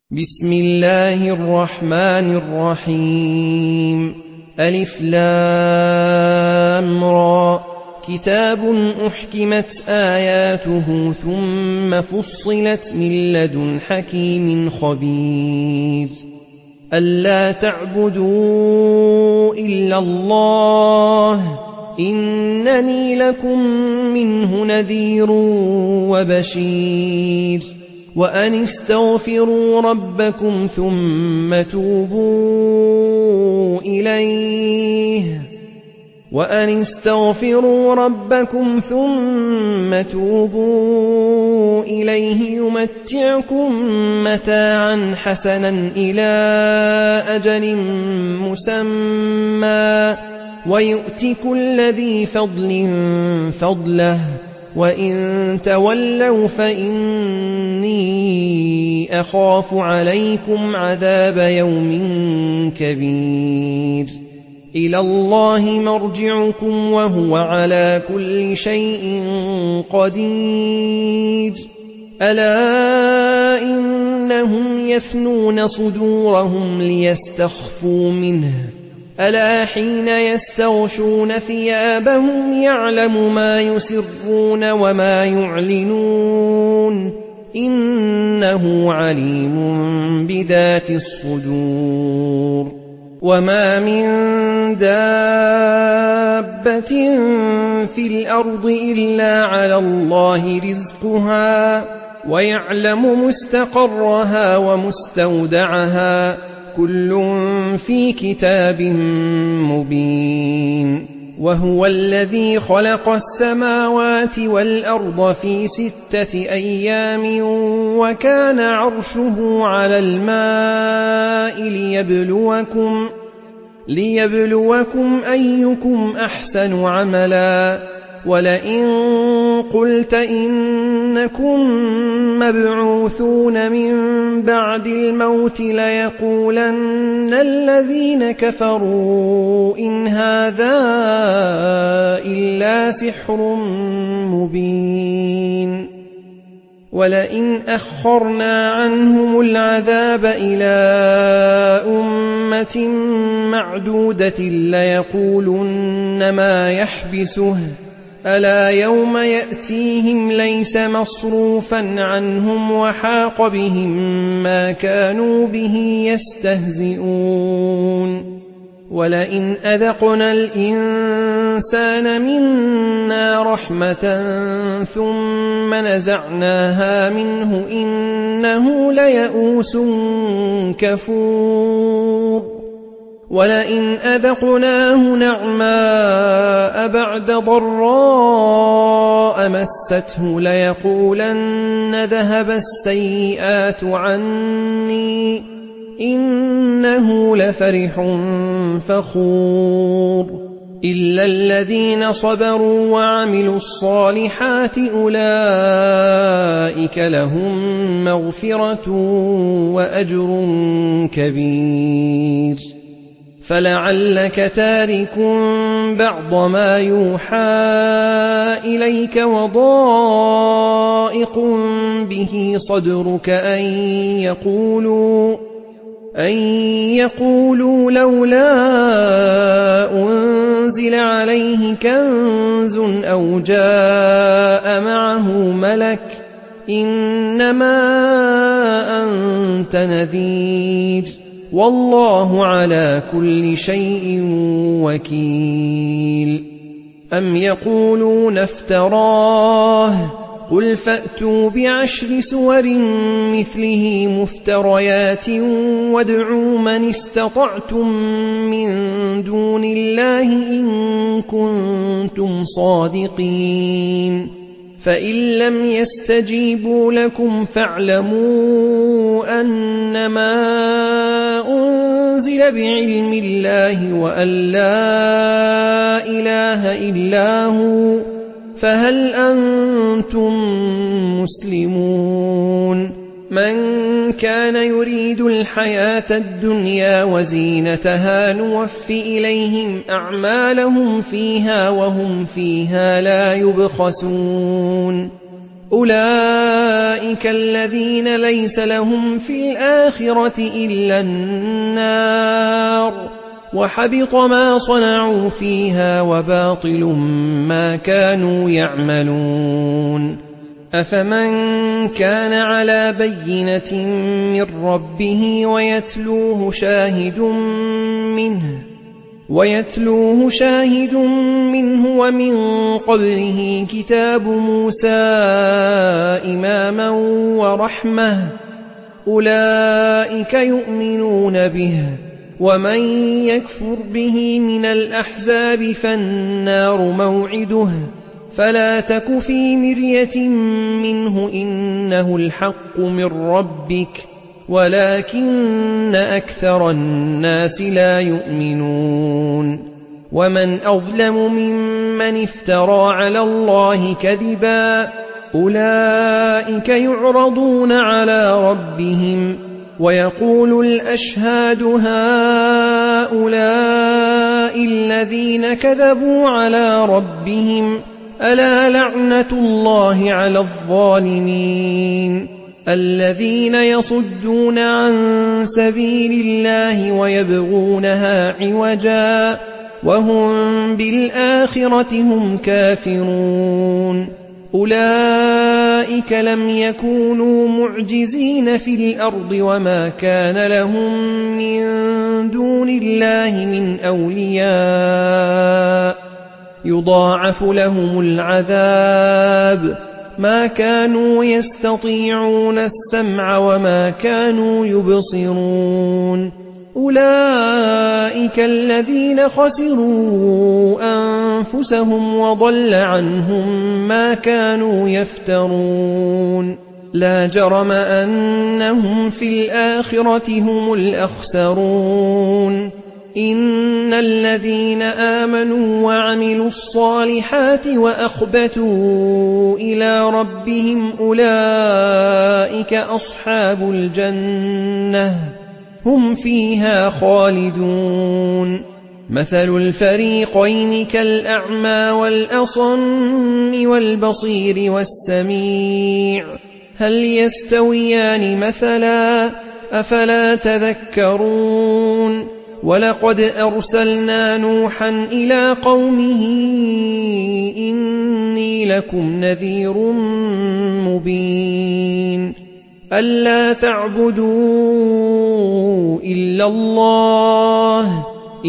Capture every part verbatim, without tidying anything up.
بسم الله الرحمن الرحيم ألف لام را كتاب أحكمت آياته ثم فصلت من لدن حكيم خبير ألا تعبدوا إلا الله إنني لكم منه نذير وبشير وأن استغفروا ربكم ثم توبوا إليه وأن استغفروا ربكم ثم توبوا إليه يمتعكم متاعا حسنا إلى أجل مسمى ويؤت كل ذي فضل فضله وإن تولوا فإني أخاف عليكم عذاب يوم كبير إلى الله مرجعكم وهو على كل شيء قدير ألا إنهم يثنون صدورهم ليستخفوا منه ألا حين يستغشون ثيابهم يعلم ما يسرون وما يعلنون إنه عليم بذات الصدور وما من دابة في الأرض إلا على الله رزقها ويعلم مستقرها ومستودعها كل في كتاب مبين وهو الذي خلق السماوات والأرض في ستة أيام وكان عرشه على الماء ليبلوكم, ليبلوكم أيكم أحسن عملا ولئن قلت إنكم مبعوثون من بعد الموت ليقولن الذين كفروا إن هذا إلا سحر مبين ولئن أخرنا عنهم العذاب إلى أمة معدودة ليقولن ما يحبسه ألا يوم يأتيهم ليس مصروفا عنهم وحاق بهم ما كانوا به يستهزئون ولئن أذقنا الإنسان منا رحمة ثم نزعناها منه إنه ليئوس كفور ولئن أذقناه نعماء بعد ضراء مسته ليقولن ذهب السيئات عني إنه لفرح فخور إلا الذين صبروا وعملوا الصالحات أولئك لهم مغفرة وأجر كبير فلعلك تارك بعض ما يوحى إليك وضائق به صدرك أن يقولوا, أن يقولوا لولا أنزل عليه كنز أو جاء معه ملك إنما أنت نذير والله على كل شيء وكيل أم يقولون افتراه قل فأتوا بعشر سور مثله مفتريات وادعوا من استطعتم من دون الله إن كنتم صادقين فإن لم يستجيبوا لكم فاعلموا أنما أنزل بعلم الله وأن لا إله إلا هو فهل أنتم مسلمون من كان يريد الحياة الدنيا وزينتها نوف إليهم أعمالهم فيها وهم فيها لا يبخسون أولئك الذين ليس لهم في الآخرة إلا النار وحبط ما صنعوا فيها وباطل ما كانوا يعملون. أفمن كان على بينة من ربه ويتلوه شاهد منه ويتلوه شاهد منه ومن قبله كتاب موسى إماما ورحمة أولئك يؤمنون به ومن يكفر به من الأحزاب فالنار موعده فلا تك في مرية منه إنه الحق من ربك ولكن أكثر الناس لا يؤمنون. ومن أظلم ممن افترى على الله كذبا أولئك يعرضون على ربهم ويقول الأشهاد هؤلاء الذين كذبوا على ربهم ألا لعنة الله على الظالمين الذين يصدون عن سبيل الله ويبغونها عوجا وهم بالآخرة هم كافرون. أولئك لم يكونوا معجزين في الأرض وما كان لهم من دون الله من أولياء يضاعف لهم العذاب ما كانوا يستطيعون السمع وما كانوا يبصرون. أولئك الذين خسروا أنفسهم وضل عنهم ما كانوا يفترون. لا جرم أنهم في الآخرة هم الأخسرون. إن الذين آمنوا وعملوا الصالحات وأخبتوا إلى ربهم أولئك أصحاب الجنة هم فيها خالدون. مثل الفريقين كالأعمى والأصم والبصير والسميع هل يستويان مثلا أفلا تذكرون. ولقد أرسلنا نوحا إلى قومه إني لكم نذير مبين ألا تعبدوا إلا الله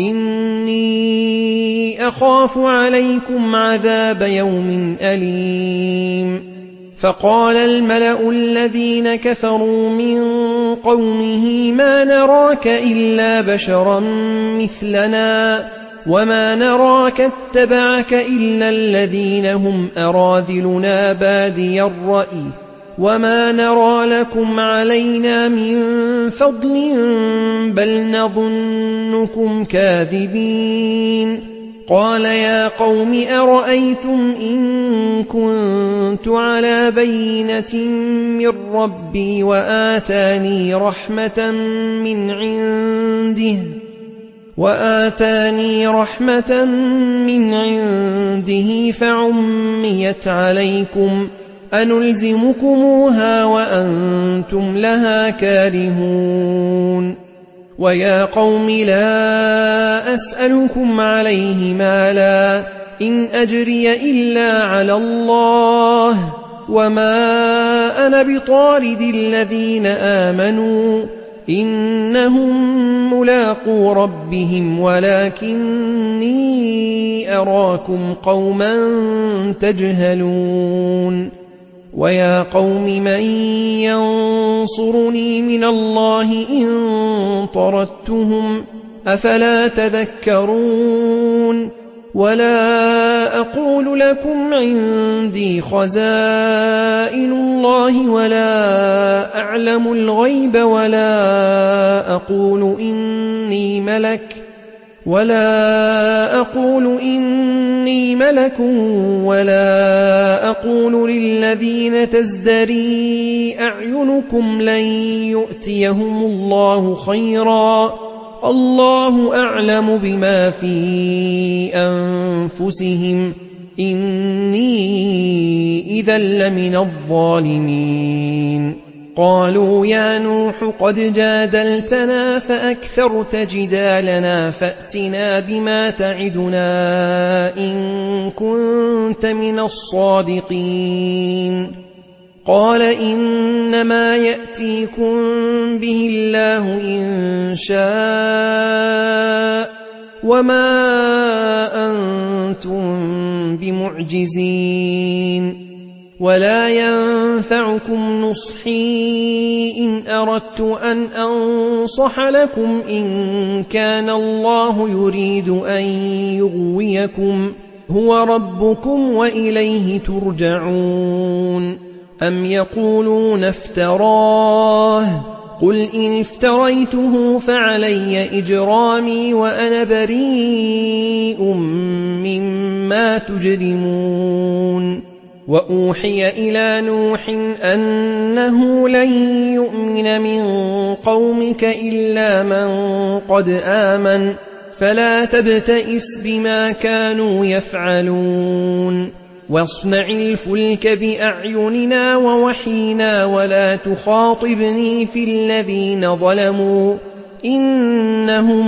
إني أخاف عليكم عذاب يوم أليم. فقال الملأ الذين كفروا من قومه ما نراك إلا بشرا مثلنا وما نراك اتبعك إلا الذين هم أراذلنا بادي الرأي وما نرى لكم علينا من فضل بل نظنكم كاذبين. قال يا قوم أرأيتم إن كنت على بينة من ربي وآتاني رحمة من عنده وآتاني رحمة من عنده فعميت عليكم أنلزمكموها وأنتم لها كارهون. ويا قوم لا أسألكم عليه مالا إن أجري إلا على الله وما أنا بطارد الذين آمنوا إنهم ملاقو ربهم ولكني أراكم قوما تجهلون. ويا قوم من ينصرني من الله إن طردتهم أفلا تذكرون. ولا أقول لكم عندي خزائن الله ولا أعلم الغيب ولا أقول إني ملك ولا أقول إني ملك ولا أقول للذين تزدري أعينكم لن يؤتيهم الله خيرا الله أعلم بما في أنفسهم إني إذا لمن الظالمين قالوا يا نوح قد جادلتنا فأكثرت جدالنا فأتنا بما تعدنا إن كنت من الصادقين قال إنما يأتيكم به الله إن شاء وما أنتم بمعجزين ولا ينفعكم نصحي إن أردت أن أنصح لكم إن كان الله يريد أن يغويكم هو ربكم وإليه ترجعون أم يقولون افتراه قل إن افتريته فعلي إجرامي وأنا بريء مما تجرمون وأوحي إلى نوح أنه لن يؤمن من قومك إلا من قد آمن فلا تبتئس بما كانوا يفعلون واصنع الفلك بأعيننا ووحينا ولا تخاطبني في الذين ظلموا إنهم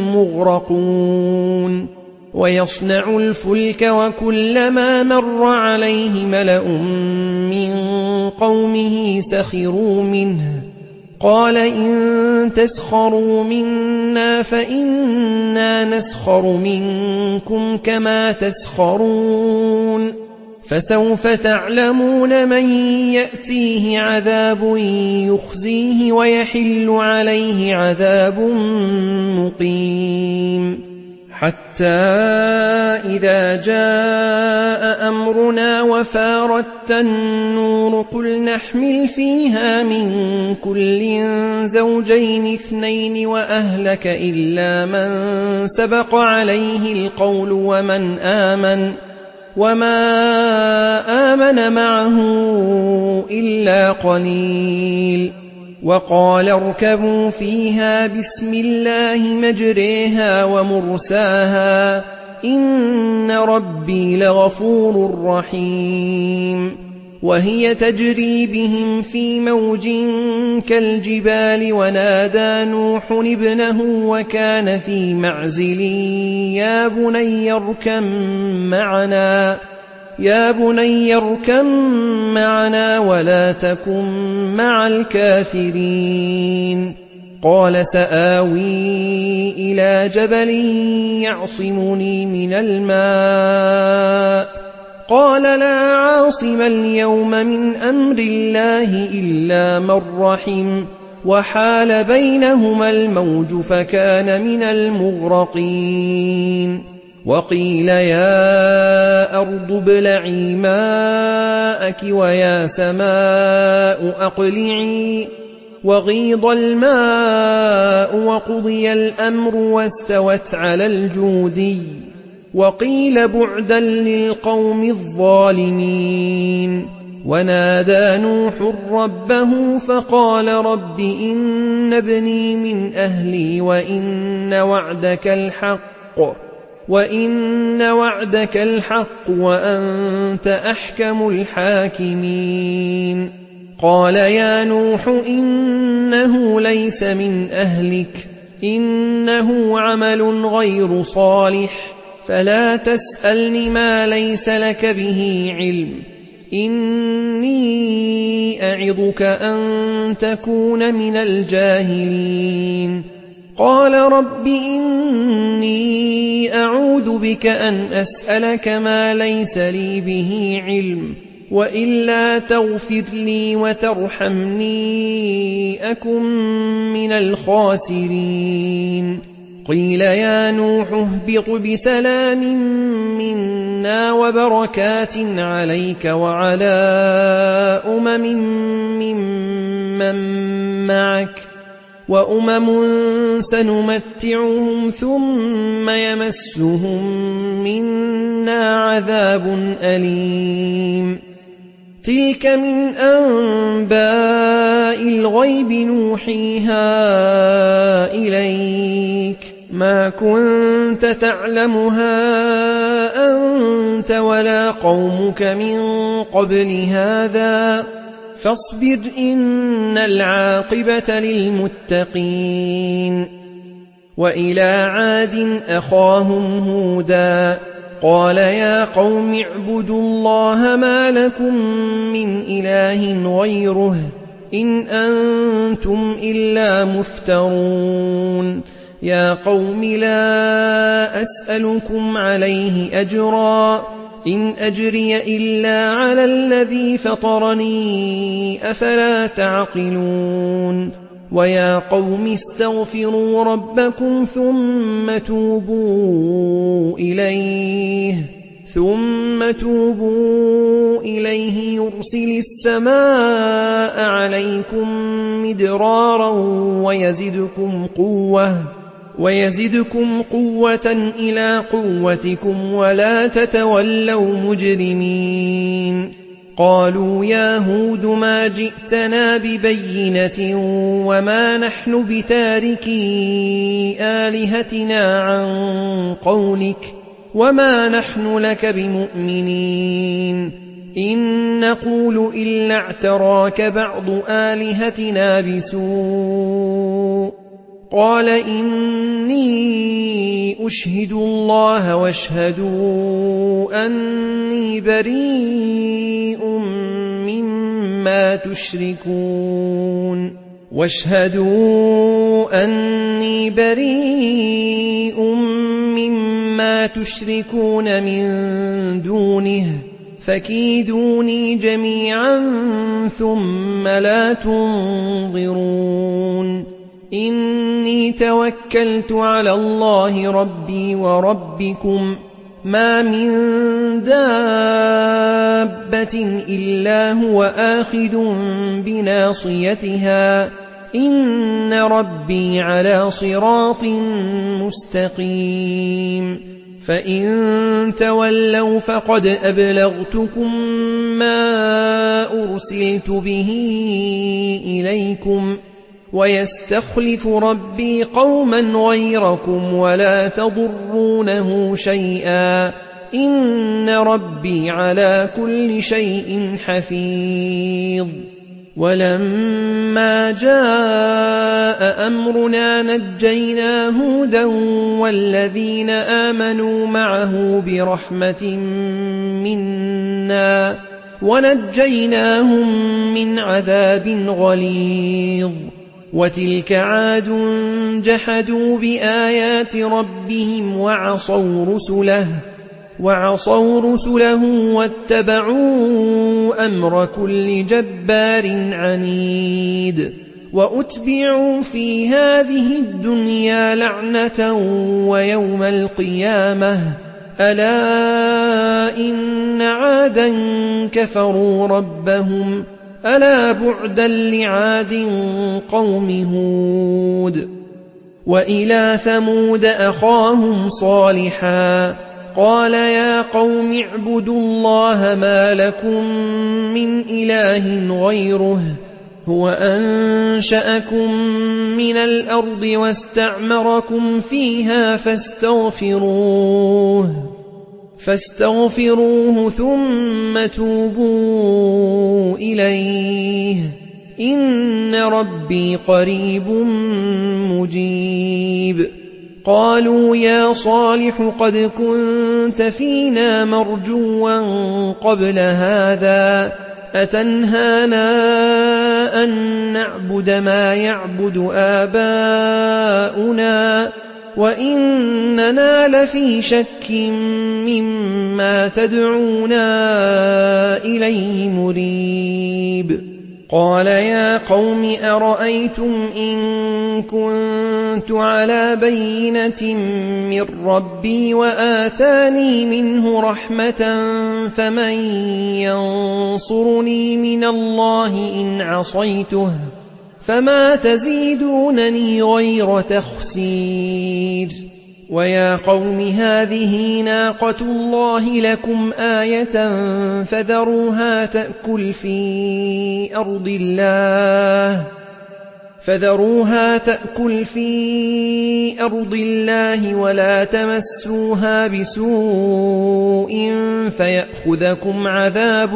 مغرقون ويصنع الفلك وكلما مر عليه ملأ من قومه سخروا منه قال إن تسخروا منا فإنا نسخر منكم كما تسخرون فسوف تعلمون من يأتيه عذاب يخزيه ويحل عليه عذاب مقيم حتى إذا جاء أمرنا وفارت النور قل نحمل فيها من كل زوجين اثنين وأهلك إلا من سبق عليه القول ومن آمن وما آمن معه إلا قليل وقال اركبوا فيها بسم الله مجريها ومرساها إن ربي لغفور رحيم وهي تجري بهم في موج كالجبال ونادى نوح ابنه وكان في معزل يا بني اركب معنا يا بني اركب معنا ولا تكن مع الكافرين قال سآوي إلى جبل يعصمني من الماء قال لا عاصم اليوم من أمر الله إلا من رحم وحال بينهما الموج فكان من المغرقين وقيل يا أرض ابلعي ماءك ويا سماء أقلعي وغيض الماء وقضي الأمر واستوت على الجودي وقيل بعدا للقوم الظالمين ونادى نوح ربه فقال رب إن ابني من أهلي وإن وعدك الحق وإن وعدك الحق وأنت أحكم الحاكمين قال يا نوح إنه ليس من أهلك إنه عمل غير صالح فلا تسألني ما ليس لك به علم إني أعظك أن تكون من الجاهلين قال رب إني أعوذ بك أن أسألك ما ليس لي به علم وإلا تغفر لي وترحمني أكن من الخاسرين قيل يا نوح اهبط بسلام منا وبركات عليك وعلى أمم ممن معك وأمم سنمتعهم ثم يمسهم منا عذاب أليم تلك من أنباء الغيب نوحيها إليك ما كنت تعلمها أنت ولا قومك من قبل هذا فاصبر إن العاقبة للمتقين. وإلى عاد أخاهم هودا قال يا قوم اعبدوا الله ما لكم من إله غيره إن أنتم إلا مفترون. يا قوم لا أسألكم عليه أجرا إن أجري إلا على الذي فطرني أفلا تعقلون. ويا قوم استغفروا ربكم ثم توبوا إليه ثم توبوا إليه يرسل السماء عليكم مدرارا ويزدكم قوة ويزدكم قوة إلى قوتكم ولا تتولوا مجرمين. قالوا يا هود ما جئتنا ببينة وما نحن بتاركي آلهتنا عن قولك وما نحن لك بمؤمنين إن نقول إلا اعتراك بعض آلهتنا بسوء. قال إني أشهد الله واشهدوا أني بريء مما تشركون واشهدوا أني بريء مما تشركون من دونه فكيدوني جميعا ثم لا تنظرون. إني توكلت على الله ربي وربكم ما من دابة إلا هو آخذ بناصيتها إن ربي على صراط مستقيم. فإن تولوا فقد أبلغتكم ما أرسلت به إليكم ويستخلف ربي قوما غيركم ولا تضرونه شيئا إن ربي على كل شيء حفيظ. ولما جاء أمرنا نجينا هودا والذين آمنوا معه برحمة منا ونجيناهم من عذاب غليظ. وتلك عاد جحدوا بآيات ربهم وعصوا رسله وعصوا رسله واتبعوا أمر كل جبار عنيد. وأتبعوا في هذه الدنيا لعنة ويوم القيامة ألا إن عادا كفروا ربهم ألا بعدا لعاد قوم هود. وإلى ثمود أخاهم صالحا قال يا قوم اعبدوا الله ما لكم من إله غيره هو أنشأكم من الأرض واستعمركم فيها فاستغفروه فاستغفروه ثم توبوا إليه إن ربي قريب مجيب. قالوا يا صالح قد كنت فينا مرجوا قبل هذا أتنهانا أن نعبد ما يعبد آباؤنا وإننا لفي شك مما تدعونا إليه مريب. قال يا قوم أرأيتم إن كنت على بينة من ربي وآتاني منه رحمة فمن ينصرني من الله إن عصيته فما تزيدونني غير تخسير. ويا قوم هذه ناقة الله لكم آية فذروها تأكل في أرض الله فذروها تأكل في أرض الله ولا تمسوها بسوء فيأخذكم عذاب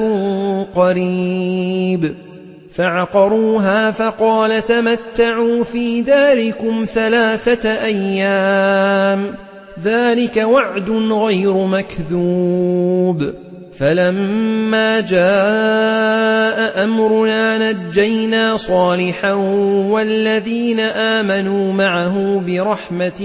قريب. فعقروها فقال تمتعوا في داركم ثلاثة أيام ذلك وعد غير مكذوب. فلما جاء أمرنا نجينا صالحا والذين آمنوا معه برحمة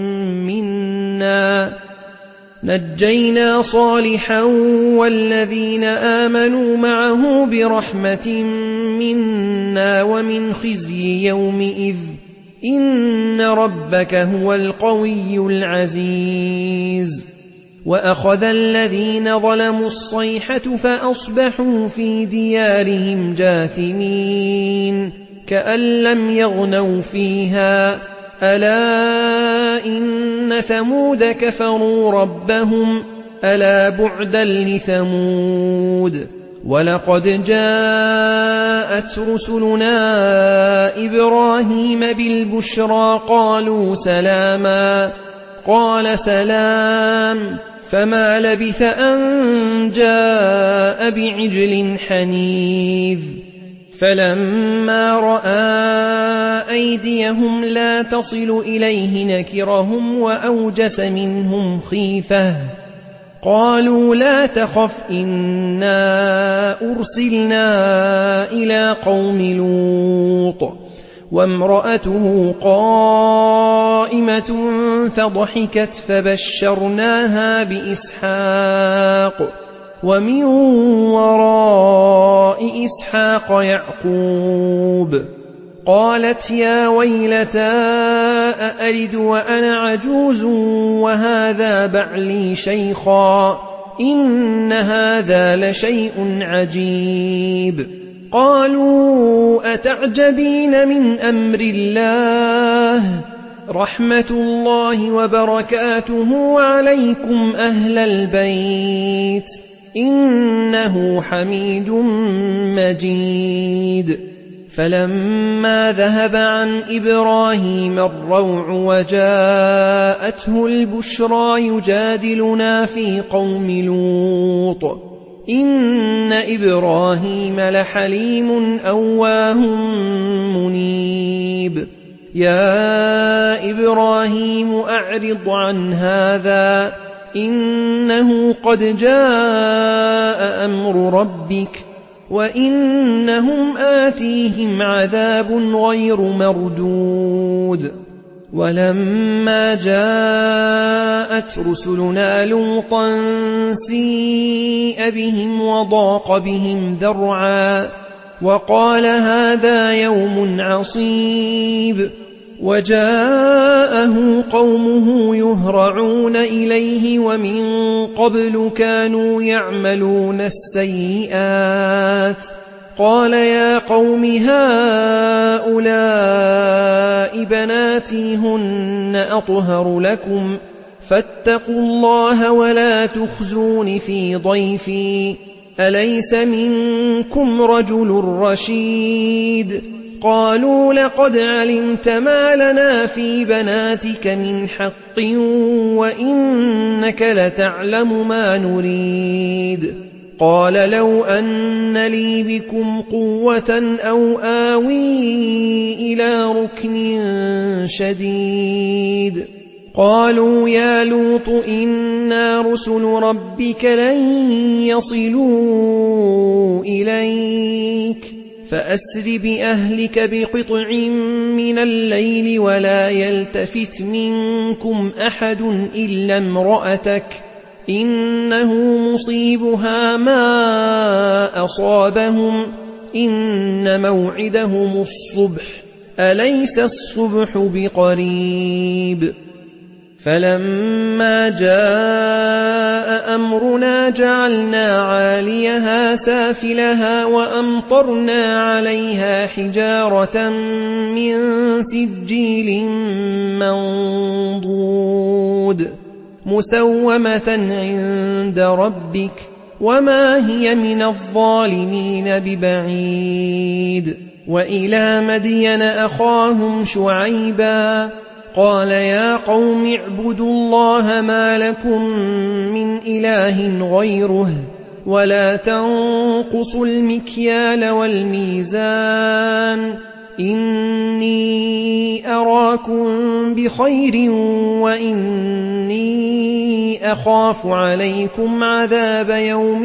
منا نجينا صالحا والذين آمنوا معه برحمة منا ومن خزي يومئذ إن ربك هو القوي العزيز. وأخذ الذين ظلموا الصيحة فأصبحوا في ديارهم جاثمين كأن لم يغنوا فيها ألا إن ثمود كفروا ربهم ألا بعدا لثمود. ولقد جاءت رسلنا إبراهيم بالبشرى قالوا سلاما قال سلام فما لبث أن جاء بعجل حنيذ. فلما رأى أيديهم لا تصل إليه نكرهم وأوجس منهم خيفة قالوا لا تخف إنا أرسلنا إلى قوم لوط وامرأته قائمة فضحكت فبشرناها بإسحاق ومن وراء إسحاق يعقوب. قالت يا ويلتى أألد وأنا عجوز وهذا بعلي شيخا إن هذا لشيء عجيب. قالوا أتعجبين من أمر الله رحمة الله وبركاته عليكم أهل البيت إنه حميد مجيد. فلما ذهب عن إبراهيم الروع وجاءته البشرى يجادلنا في قوم لوط إن إبراهيم لحليم أواه منيب. يا إبراهيم أعرض عن هذا إنه قد جاء أمر ربك وإنهم آتيهم عذاب غير مردود. ولما جاءت رسلنا لوطا سيء بهم وضاق بهم ذرعا وقال هذا يوم عصيب. وجاءه قومه يهرعون إليه ومن قبل كانوا يعملون السيئات قال يا قوم هؤلاء بناتي هن أطهر لكم فاتقوا الله ولا تخزون في ضيفي أليس منكم رجل رشيد. قالوا لقد علمت ما لنا في بناتك من حق وإنك لتعلم ما نريد. قال لو أن لي بكم قوة أو آوي إلى ركن شديد. قالوا يا لوط إنا رسل ربك لن يصلوا إليك فأسر بأهلك بقطع من الليل ولا يلتفت منكم أحد إلا امرأتك إنه مصيبها ما أصابهم إن موعدهم الصبح أليس الصبح بقريب. فلما جاء أمرنا جعلنا عاليها سافلها وأمطرنا عليها حجارة من سجيل منضود مسومة عند ربك وما هي من الظالمين ببعيد. وإلى مدين أخاهم شعيبا قال يا قوم اعبدوا الله ما لكم من إله غيره ولا تنقصوا المكيال والميزان إني أراكم بخير وإني أخاف عليكم عذاب يوم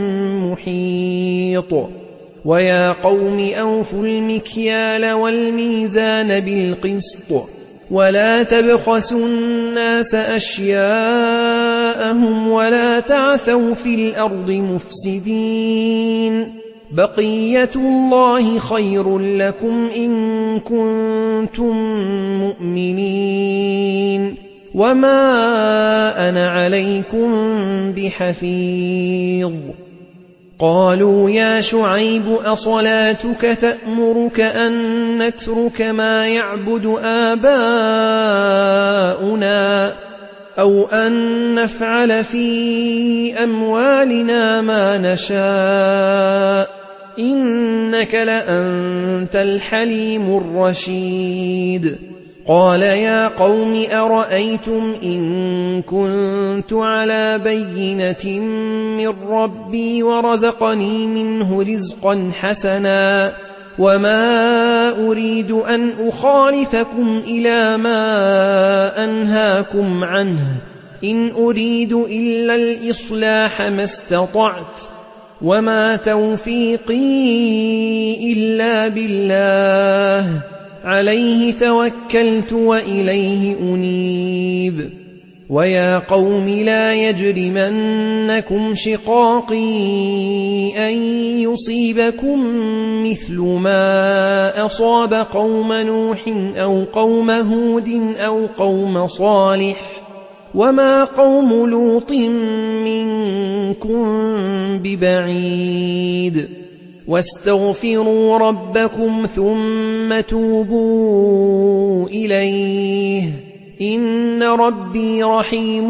محيط ويا قوم أوفوا المكيال والميزان بالقسط ولا تبخسوا الناس أشياءهم ولا تعثوا في الأرض مفسدين بقية الله خير لكم إن كنتم مؤمنين وما أنا عليكم بحفيظ قالوا يا شعيب أصلاتك تأمرك أن نترك ما يعبد آباؤنا أو أن نفعل في أموالنا ما نشاء إنك لأنت الحليم الرشيد قال يا قوم أرأيتم إن كنت على بينة من ربي ورزقني منه رزقا حسنا وما أريد أن أخالفكم إلى ما أنهاكم عنه إن أريد إلا الإصلاح ما استطعت وما توفيقي إلا بالله عليه توكلت وإليه أنيب ويا قوم لا يجرمنكم شقاقي أن يصيبكم مثل ما أصاب قوم نوح أو قوم هود أو قوم صالح وما قوم لوط منكم ببعيد واستغفروا ربكم ثم توبوا إليه إن ربي رحيم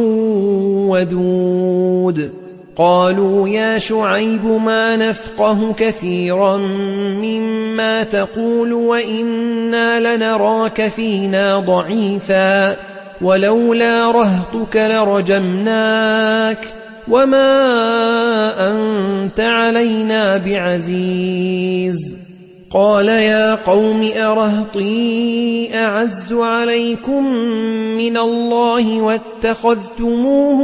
ودود قالوا يا شعيب ما نفقه كثيرا مما تقول وإنا لنراك فينا ضعيفا ولولا رهطك لرجمناك وما أنت علينا بعزيز قال يا قوم أرهطي أعز عليكم من الله واتخذتموه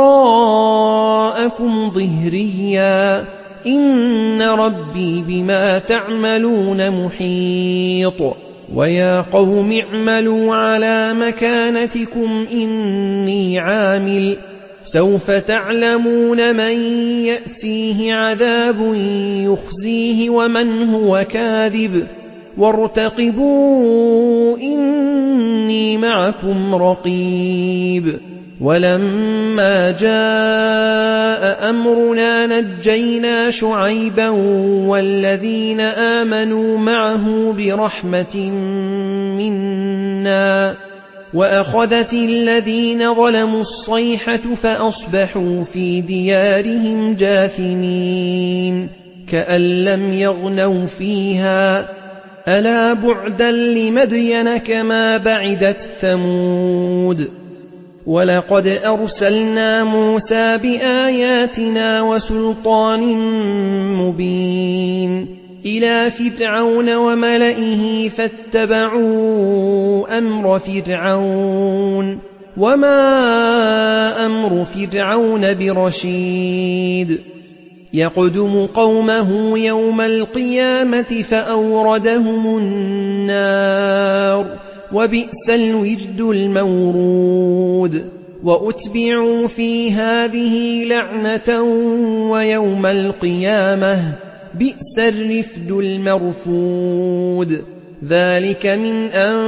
وراءكم ظهريا إن ربي بما تعملون محيط ويا قوم اعملوا على مكانتكم إني عامل سوف تعلمون من يأتيه عذاب يخزيه ومن هو كاذب وارتقبوا إني معكم رقيب ولما جاء أمرنا نجينا شعيبا والذين آمنوا معه برحمة منا وأخذت الذين ظلموا الصيحة فأصبحوا في ديارهم جاثمين كأن لم يغنوا فيها ألا بعدا لمدين كما بعدت ثمود ولقد أرسلنا موسى بآياتنا وسلطان مبين إلى فرعون وملئه فاتبعوا أمر فرعون وما أمر فرعون برشيد يقدم قومه يوم القيامة فأوردهم النار وبئس الورد المورود وأتبعوا في هذه لعنة ويوم القيامة بئس الرفد المرفود ذلك من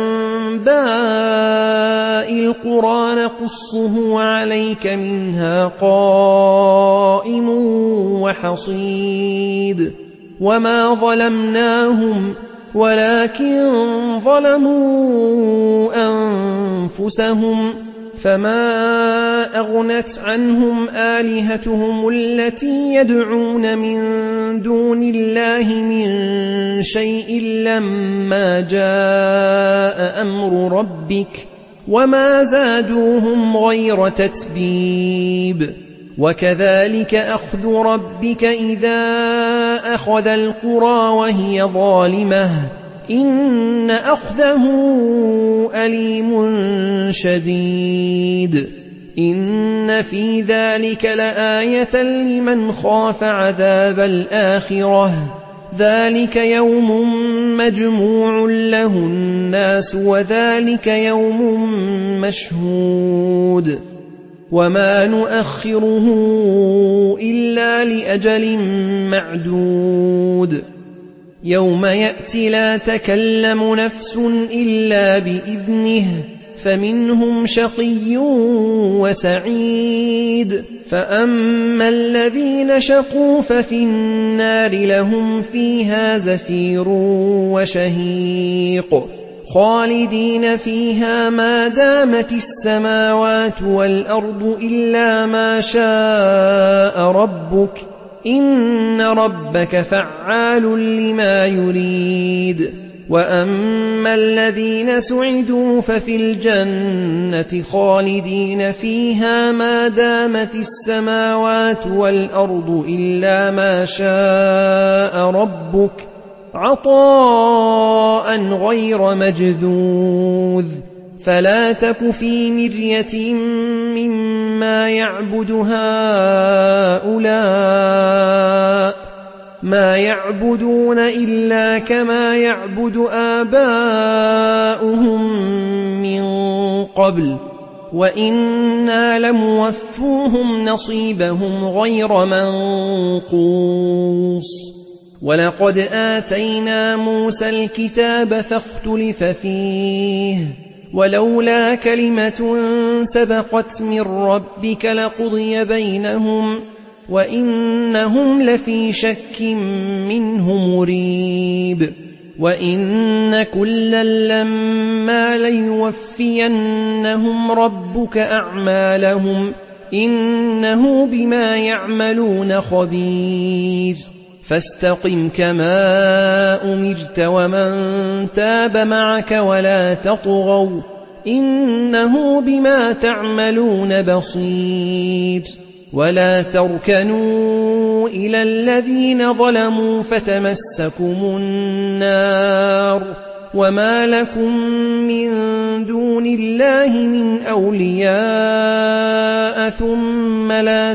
أنباء القرى نقصه عليك منها قائم وحصيد وما ظلمناهم ولكن ظلموا أنفسهم فما أغنت عنهم آلهتهم التي يدعون من دون الله من شيء لما جاء أمر ربك وما زادوهم غير تتبيب وكذلك أخذ ربك إذا أخذ القرى وهي ظالمة إن أخذه أليم شديد إن في ذلك لآية لمن خاف عذاب الآخرة ذلك يوم مجموع له الناس وذلك يوم مشهود وما نؤخره إلا لأجل معدود يوم يأتي لا تكلم نفس إلا بإذنه فمنهم شقي وسعيد فأما الذين شقوا ففي النار لهم فيها زفير وشهيق خالدين فيها ما دامت السماوات والأرض إلا ما شاء ربك إن ربك فعال لما يريد وأما الذين سعدوا ففي الجنة خالدين فيها ما دامت السماوات والأرض إلا ما شاء ربك عطاء غير مجذوذ فلا تك في مرية مما يعبد هؤلاء ما يعبدون إلا كما يعبد آباؤهم من قبل وإنا لموفوهم نصيبهم غير منقوص ولقد آتينا موسى الكتاب فاختلف فيه ولولا كلمة سبقت من ربك لقضي بينهم وإنهم لفي شك منه مريب وإن كلا لما ليوفينهم ربك أعمالهم إنه بما يعملون خبير فاستقم كما أمرت ومن تاب معك ولا تطغوا إنه بما تعملون بصير ولا تركنوا إلى الذين ظلموا فتمسكم النار وما لكم من دون الله من أولياء ثم لا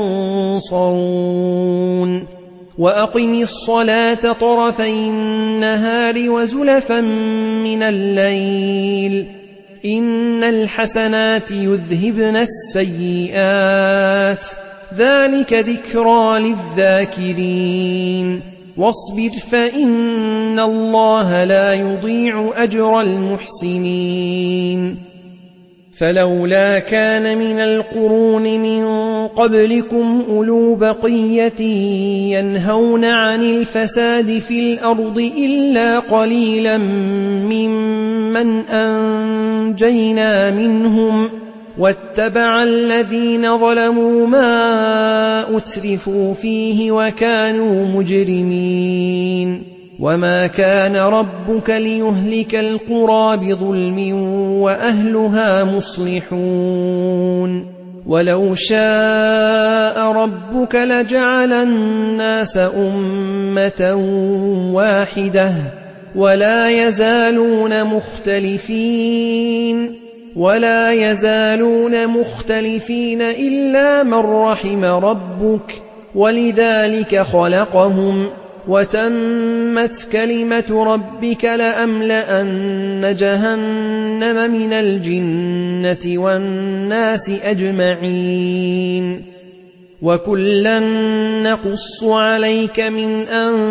تنصرون وأقم الصلاة طرفي النهار وزلفا من الليل إن الحسنات يذهبن السيئات ذلك ذكرى للذاكرين واصبر فإن الله لا يضيع أجر المحسنين فلولا كان من القرون من قبلكم أولو بقية ينهون عن الفساد في الأرض إلا قليلا ممن أنجينا منهم واتبع الذين ظلموا ما أترفوا فيه وكانوا مجرمين وما كان ربك ليهلك القرى بظلم وأهلها مصلحون ولو شاء ربك لجعل الناس أمة واحدة ولا يزالون مختلفين ولا يزالون مختلفين إلا من رحم ربك ولذلك خلقهم وتمت كلمة ربك لأملأن جهنم من الجنة والناس أجمعين وكلا نقص عليك من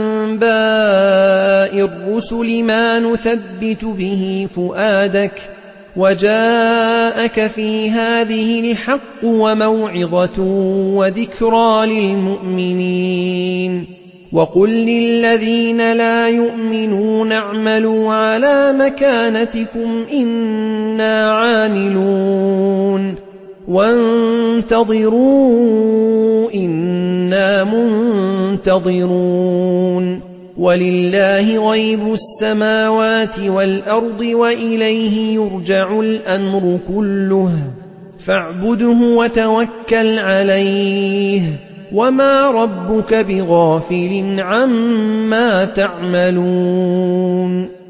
أنباء الرسل ما نثبت به فؤادك وجاءك في هذه الحق وموعظة وذكرى للمؤمنين وقل للذين لا يؤمنون اعملوا على مكانتكم إنا عاملون وانتظروا إنا منتظرون ولله غيب السماوات والأرض وإليه يرجع الأمر كله فاعبده وتوكل عليه وما ربك بغافل عما تعملون